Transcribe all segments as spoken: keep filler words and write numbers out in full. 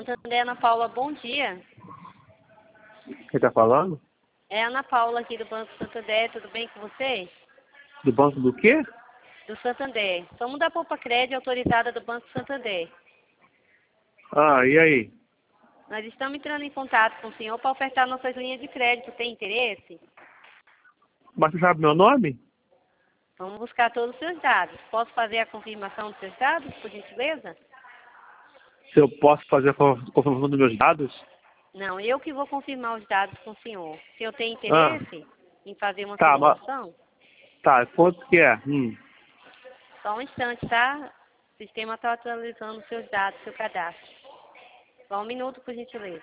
Santander, Ana Paula, bom dia. Quem tá falando? É a Ana Paula aqui do Banco Santander, tudo bem com você? Do banco do quê? Do Santander. Somos da Poupa Crédito autorizada do Banco Santander. Ah, e aí? Nós estamos entrando em contato com o senhor para ofertar nossas linhas de crédito. Tem interesse? Mas você sabe meu nome? Vamos buscar todos os seus dados. Posso fazer a confirmação dos seus dados, por gentileza? Se eu posso fazer a confirmação dos meus dados? Não, eu que vou confirmar os dados com o senhor. O senhor tem Ah, interesse em fazer uma tá, mas... simulação? Tá, quanto que é? Hum. Só um instante, tá? O sistema está atualizando os seus dados, seu cadastro. Só um minuto, por gentileza.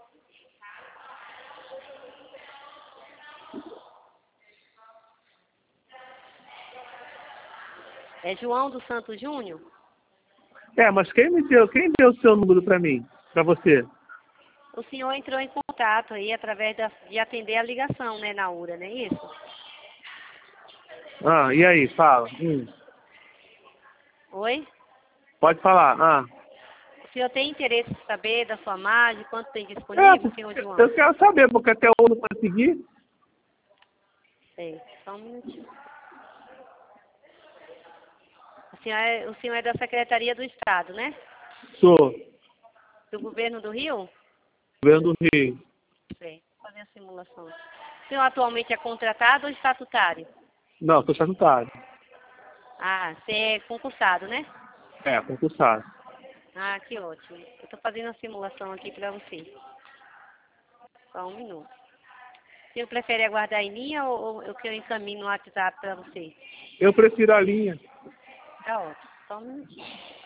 É João do Santo Júnior? É, mas quem me deu, quem deu o seu número pra mim? Pra você? O senhor entrou em contato aí através da, de atender a ligação, né, na URA, não é isso? Ah, e aí, fala. Hum. Oi? Pode falar. Ah. O senhor tem interesse em saber da sua margem, quanto tem É, disponível, senhor João? eu quero saber, porque até hoje eu não consegui. Sei, só um minutinho. O senhor, é, o senhor é da Secretaria do Estado, né? Sou. Do Governo do Rio? Governo do Rio. Sei, vou fazer a simulação. O senhor atualmente é contratado ou estatutário? Não, sou estatutário. Ah, você é concursado, né? É, concursado. Ah, que ótimo. Eu estou fazendo a simulação aqui para você. Só um minuto. O senhor prefere aguardar em linha ou, ou que eu encaminho no WhatsApp para você? Eu prefiro a linha. Tá ótimo. Só um minutinho.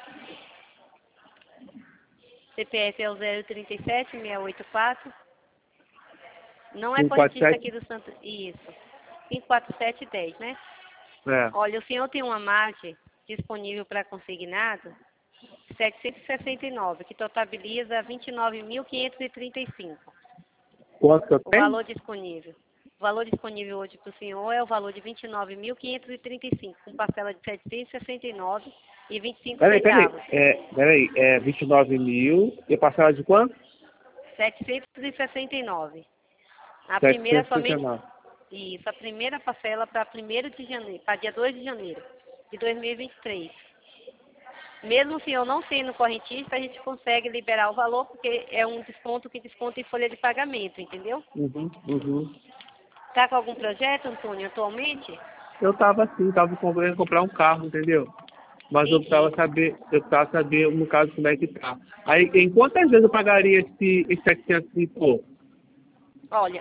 C P F é o zero trinta e sete, seiscentos e oitenta e quatro. Não é cinco quatro correntista sete. aqui do Santo... Isso. cinco quatro sete dez, né? É. Olha, o senhor tem uma margem disponível para consignado setecentos e sessenta e nove, que totaliza vinte e nove mil quinhentos e trinta e cinco. Quanto que eu O tenho? valor disponível. O valor disponível hoje para o senhor é o valor de vinte e nove mil quinhentos e trinta e cinco, com parcela de setecentos e sessenta e nove e vinte e cinco Peraí, peraí. centavos. É, peraí, é vinte e nove mil e parcela de quanto? setecentos e sessenta e nove. A primeira setecentos e sessenta e somente. nove. Isso, a primeira parcela para primeiro de janeiro, para dia dois de janeiro de dois mil e vinte e três. Mesmo o senhor não sendo correntista, a gente consegue liberar o valor, porque é um desconto que desconta em folha de pagamento, entendeu? Uhum, uhum. Está com algum projeto, Antônio, atualmente? Eu tava assim, tava querendo comprar um carro, entendeu? Mas eu Entendi. precisava saber, eu precisava saber, no caso, como é que tá. Aí, em quantas vezes eu pagaria esse, esse setecentos e pouco? Olha,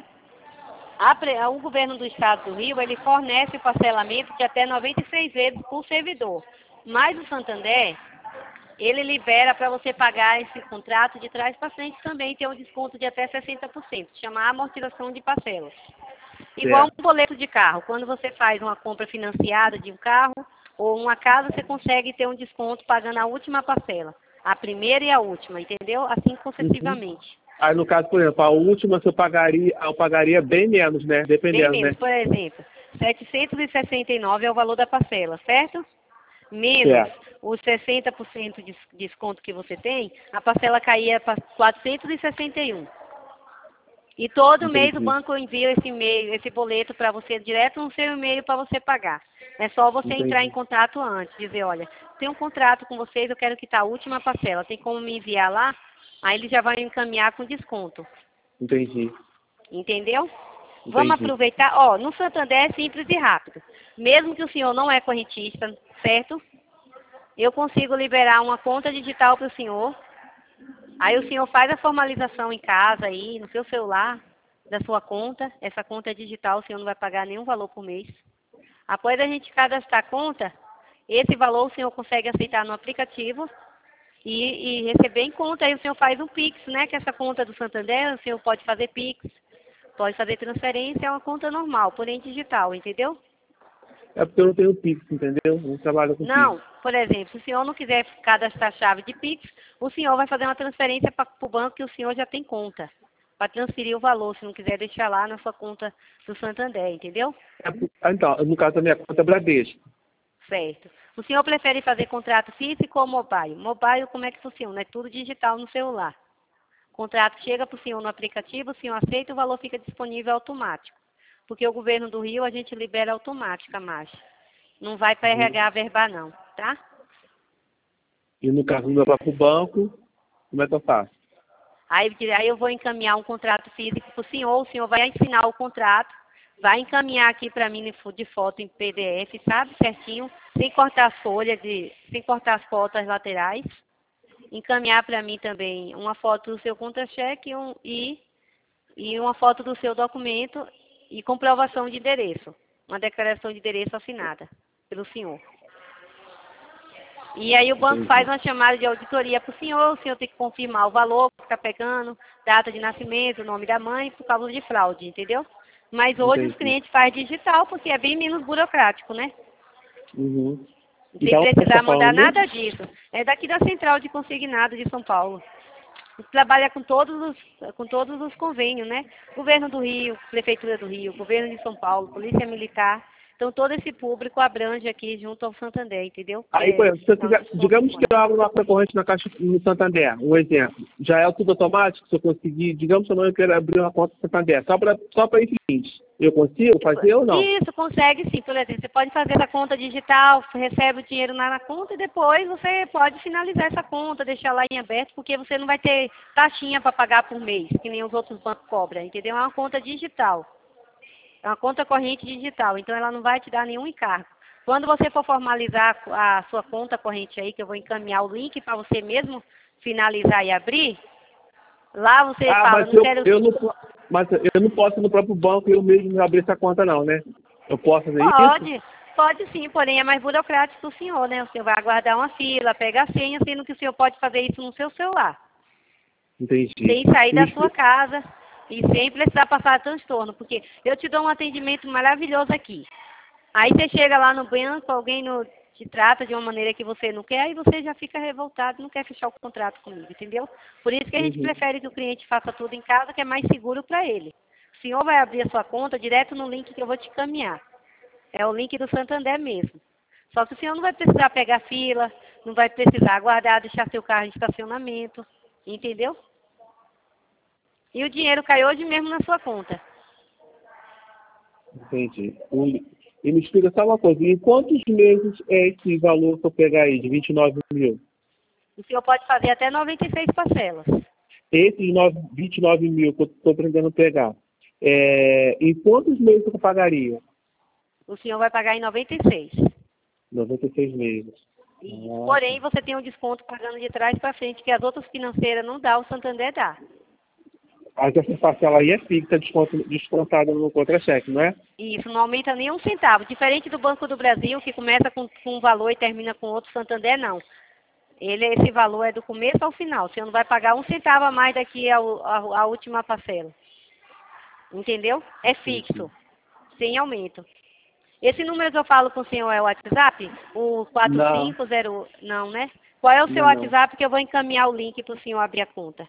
a pre- o governo do estado do Rio, ele fornece o parcelamento de até noventa e seis vezes por servidor. Mas o Santander, ele libera para você pagar esse contrato de trás para frente também, tem um desconto de até sessenta por cento, chama amortização de parcelas. Igual Certo. um boleto de carro. Quando você faz uma compra financiada de um carro ou uma casa, você consegue ter um desconto pagando a última parcela. A primeira e a última, entendeu? Assim Uhum. sucessivamente. Aí, no caso, por exemplo, a última eu pagaria, eu pagaria bem menos, né? Bem Dependendo, né? menos, por exemplo, setecentos e sessenta e nove é o valor da parcela, certo? Menos Certo. os sessenta por cento de desconto que você tem, a parcela caía para quatrocentos e sessenta e um. E todo mês o Entendi. banco envia esse e-mail, esse boleto para você direto no seu e-mail para você pagar. É só você entrar em Entendi. contato antes, dizer, olha, tem um contrato com vocês, eu quero quitar a última parcela. Tem como me enviar lá? Aí ele já vai encaminhar com desconto. Entendi. Entendeu? Vamos Entendi. aproveitar. Ó, no Santander é simples e rápido. Mesmo que o senhor não é correntista, certo? Eu consigo liberar uma conta digital para o senhor. Aí o senhor faz a formalização em casa aí, no seu celular, da sua conta. Essa conta é digital, o senhor não vai pagar nenhum valor por mês. Após a gente cadastrar a conta, esse valor o senhor consegue aceitar no aplicativo e, e receber em conta. Aí o senhor faz um Pix, né? Que essa conta do Santander, o senhor pode fazer Pix, pode fazer transferência, é uma conta normal, porém digital, entendeu? É porque eu não tenho Pix, entendeu? Eu não trabalho com Pix. Não, por exemplo, se o senhor não quiser cadastrar a chave de Pix, o senhor vai fazer uma transferência para o banco que o senhor já tem conta, para transferir o valor, se não quiser deixar lá na sua conta do Santander, entendeu? É por- ah, então, no caso da minha conta é Bradesco. Certo. O senhor prefere fazer contrato físico ou mobile? Mobile, como é que funciona? É tudo digital no celular. O contrato chega para o senhor no aplicativo, o senhor aceita, o valor fica disponível automático. Porque o governo do Rio, a gente libera automática a margem. Não vai para Uhum. R H verbar não, tá? E no caso do próprio banco, como é que eu faço? Aí, aí eu vou encaminhar um contrato físico para o senhor, o senhor vai assinar o contrato, vai encaminhar aqui para mim de foto em P D F, sabe, certinho, sem cortar as folhas, de, sem cortar as fotos laterais. Encaminhar para mim também uma foto do seu contra-cheque um, e, e uma foto do seu documento e comprovação de endereço, uma declaração de endereço assinada pelo senhor. E aí o banco Entendi. faz uma chamada de auditoria para o senhor, o senhor tem que confirmar o valor que está pegando, data de nascimento, nome da mãe, por causa de fraude, entendeu? Mas hoje Entendi. os clientes fazem digital, porque é bem menos burocrático, né? Uhum. Sem Então, você precisar está mandar falando... nada disso. É daqui da Central de Consignado de São Paulo. Trabalha com todos os, com todos os convênios, né? Governo do Rio, Prefeitura do Rio, Governo de São Paulo, Polícia Militar. Então, todo esse público abrange aqui junto ao Santander, entendeu? Aí, É, por exemplo, se eu são quiser, os digamos que concorrentes. eu abro uma concorrente na Caixa no Santander, um exemplo. Já é tudo automático? Se eu conseguir, digamos que eu não quero abrir uma conta no Santander, só para só para ir seguinte, eu consigo fazer ou não? Isso, consegue sim. Por exemplo, você pode fazer a conta digital, você recebe o dinheiro lá na conta e depois você pode finalizar essa conta, deixar lá em aberto, porque você não vai ter taxinha para pagar por mês, que nem os outros bancos cobram, entendeu? É uma conta digital. É uma conta corrente digital, então ela não vai te dar nenhum encargo. Quando você for formalizar a sua conta corrente aí, que eu vou encaminhar o link para você mesmo finalizar e abrir, lá você Ah, fala, mas não eu, quero... eu, não, mas eu não posso ir no próprio banco eu mesmo abrir essa conta não, né? Eu posso fazer isso? Pode, pode sim, porém é mais burocrático para o senhor, né? O senhor vai aguardar uma fila, pega a senha, sendo que o senhor pode fazer isso no seu celular, Entendi. sem sair E me da sua expli- casa e sem precisar passar transtorno, porque eu te dou um atendimento maravilhoso aqui. Aí você chega lá no banco, alguém no, te trata de uma maneira que você não quer, aí você já fica revoltado, não quer fechar o contrato comigo, entendeu? Por isso que a gente Uhum. prefere que o cliente faça tudo em casa, que é mais seguro para ele. O senhor vai abrir a sua conta direto no link que eu vou te encaminhar. É o link do Santander mesmo. Só que o senhor não vai precisar pegar fila, não vai precisar aguardar, deixar seu carro em estacionamento, entendeu? E o dinheiro cai hoje mesmo na sua conta. Entendi. Um- E me explica só uma coisa, em quantos meses é esse valor que eu pegar aí, de vinte e nove mil? O senhor pode fazer até noventa e seis parcelas. Esses nove- vinte e nove mil que eu estou pretendendo pegar, é, em quantos meses eu pagaria? O senhor vai pagar em noventa e seis. noventa e seis meses. Isso. Ah, Porém, você tem um desconto pagando de trás para frente, que as outras financeiras não dá, o Santander dá. mas essa parcela aí é fixa, desconto, descontada no contra-cheque, não é? Isso, não aumenta nem um centavo. Diferente do Banco do Brasil, que começa com, com um valor e termina com outro, Santander não. Ele, esse valor é do começo ao final. Você não vai pagar um centavo a mais daqui ao, a, a última parcela. Entendeu? É fixo, sem aumento. Esse número que eu falo com o senhor é o WhatsApp? O quatro Não, cinco zero... Não, né? Qual é o seu não, não. WhatsApp que eu vou encaminhar o link para o senhor abrir a conta?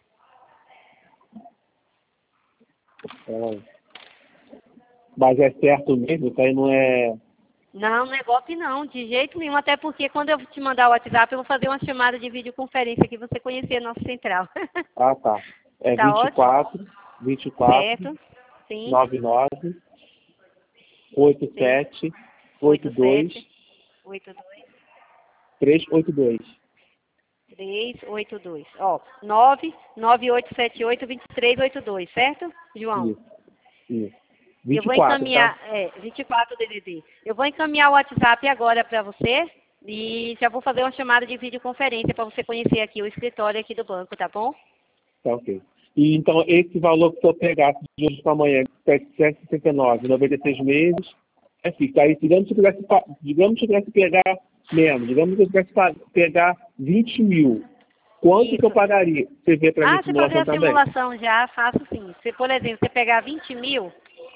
É. Mas é certo mesmo, isso aí não é... Não, não é golpe não, de jeito nenhum. Até porque quando eu te mandar o WhatsApp, eu vou fazer uma chamada de videoconferência que você conhecer a nossa central. Ah, tá. É Tá vinte e ótimo? quatro, vinte e quatro, Certo? Sim. noventa e nove, oitenta e Sim. sete, oitenta e dois, oitenta e sete, oitenta e dois, trezentos e oitenta e dois. trezentos e oitenta e dois. Ó, nove nove oito sete oito dois três oito dois, certo, João? Isso, isso. Eu vou vinte e quatro, encaminhar, tá? é, vinte e quatro D D D. Eu vou encaminhar o WhatsApp agora para você e já vou fazer uma chamada de videoconferência para você conhecer aqui o escritório aqui do banco, tá bom? Tá ok. E então, esse valor que eu pegasse de hoje para amanhã, setecentos e sessenta e nove, noventa e seis meses, é fixo. Aí, digamos que eu tivesse, pa- digamos que eu tivesse pegar menos, digamos que eu tivesse pa- pegar vinte mil, quanto que eu Isso. pagaria? Você vê para mim Ah, a você fazer simulação a também? simulação já, faço sim. Se, por exemplo, você pegar vinte mil,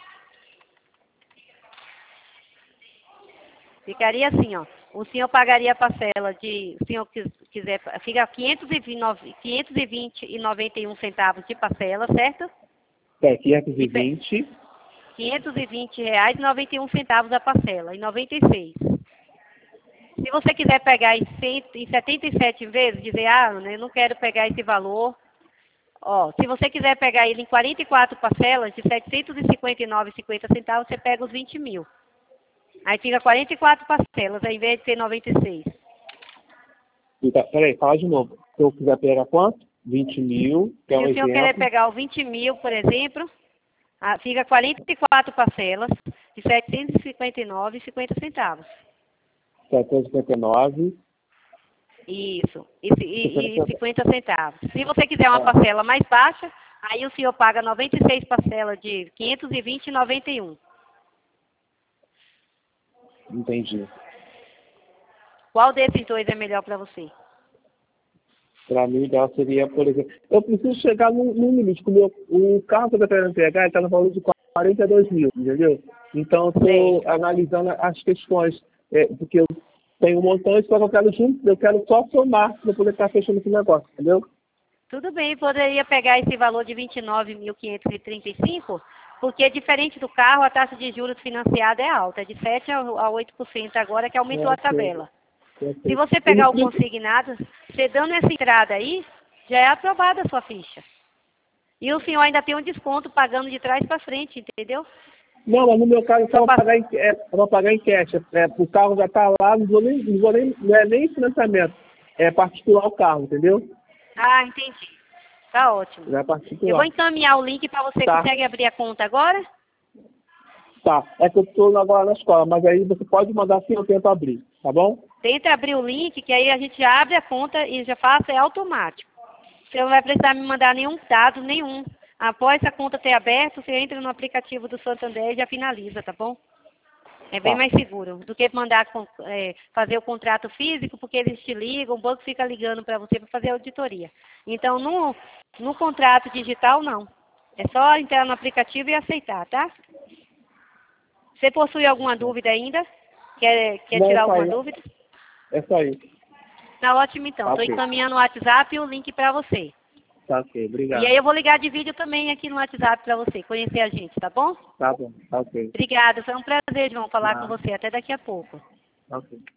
ficaria assim, ó. O senhor pagaria a parcela de, o senhor quis- quiser, fica quinhentos e vinte, quinhentos e vinte e noventa e um centavos de parcela, certo? É, quinhentos e De pe- vinte, quinhentos e vinte reais e noventa e um centavos a parcela, e noventa e seis. Se Se você quiser pegar em, cem, em setenta e sete vezes, dizer, ah, eu não quero pegar esse valor. Ó, se você quiser pegar ele em quarenta e quatro parcelas de setecentos e cinquenta e nove reais e cinquenta centavos, você pega os vinte mil. Aí fica quarenta e quatro parcelas, ao invés de ter noventa e seis. Então, peraí, fala de novo. Se eu quiser pegar quanto? vinte mil, que é um Se o senhor exemplo. querer pegar o vinte mil, por exemplo, ah, fica quarenta e quatro parcelas de setecentos e cinquenta e nove reais e cinquenta centavos. setecentos e cinquenta e nove. Isso, e, e, e cinquenta centavos. Se você quiser uma É. parcela mais baixa, aí o senhor paga noventa e seis parcelas de quinhentos e vinte reais e noventa e um. Entendi. Qual desses dois é melhor para você? Para mim, o ideal seria, por exemplo, eu preciso chegar num, num limite. O, meu, o carro que eu estou querendo pegar está no valor de quarenta e dois mil, entendeu? Então, eu estou analisando as questões, é, porque eu tenho um montão de coisa que eu quero junto, eu quero só somar para poder estar fechando esse negócio, entendeu? Tudo bem, poderia pegar esse valor de vinte e nove mil quinhentos e trinta e cinco, porque diferente do carro, a taxa de juros financiada é alta, é de sete a oito por cento agora, que aumentou É, a tabela. é, Se você pegar o consignado, você dando essa entrada aí, já é aprovada a sua ficha. E o senhor ainda tem um desconto pagando de trás para frente, entendeu? Não, mas no meu caso, eu só vou pagar em, é, eu vou pagar em cash. É, o carro já está lá, não, vou nem, não, vou nem, não é nem financiamento. É particular o carro, entendeu? Ah, entendi. Tá ótimo. Não é particular. Eu vou encaminhar o link para você. Tá. Consegue abrir a conta agora? Tá. É que eu estou agora na escola, mas aí você pode mandar assim, eu tento abrir, tá bom? Tenta abrir o link, que aí a gente abre a conta e já faça, é automático. Você não vai precisar me mandar nenhum dado, nenhum. Após a conta ter aberto, você entra no aplicativo do Santander e já finaliza, tá bom? É bem Tá. mais seguro do que mandar é, fazer o contrato físico, porque eles te ligam, o banco fica ligando para você para fazer a auditoria. Então, no, no contrato digital, não. É só entrar no aplicativo e aceitar, tá? Você possui alguma dúvida ainda? Quer, quer Não, tirar é só alguma isso. dúvida? É só isso. Tá ótimo, então. Tá, Estou ok. encaminhando o WhatsApp e o link para você. Tá ok, obrigado. E aí eu vou ligar de vídeo também aqui no WhatsApp para você conhecer a gente, tá bom? Tá bom, tá ok. Obrigada, foi um prazer, João, falar Tá. com você. Até daqui a pouco. Tá ok.